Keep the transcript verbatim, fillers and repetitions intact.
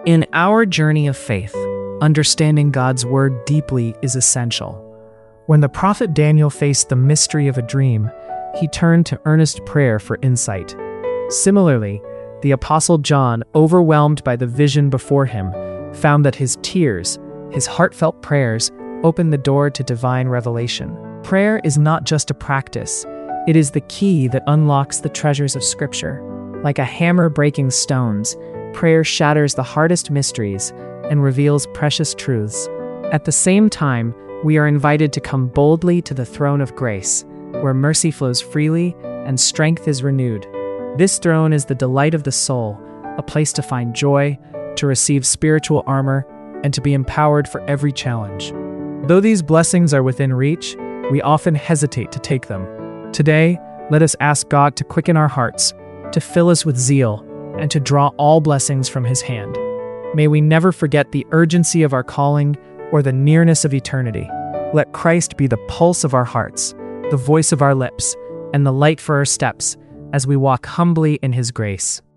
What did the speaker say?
In our journey of faith, understanding God's word deeply is essential. When the prophet Daniel faced the mystery of a dream, he turned to earnest prayer for insight. Similarly, the Apostle John, overwhelmed by the vision before him, found that his tears, his heartfelt prayers, opened the door to divine revelation. Prayer is not just a practice, it is the key that unlocks the treasures of Scripture. Like a hammer breaking stones, prayer shatters the hardest mysteries and reveals precious truths. At the same time, we are invited to come boldly to the throne of grace, where mercy flows freely and strength is renewed. This throne is the delight of the soul, a place to find joy, to receive spiritual armor, and to be empowered for every challenge. Though these blessings are within reach, we often hesitate to take them. Today, let us ask God to quicken our hearts, to fill us with zeal, and to draw all blessings from His hand. May we never forget the urgency of our calling or the nearness of eternity. Let Christ be the pulse of our hearts, the voice of our lips, and the light for our steps as we walk humbly in His grace.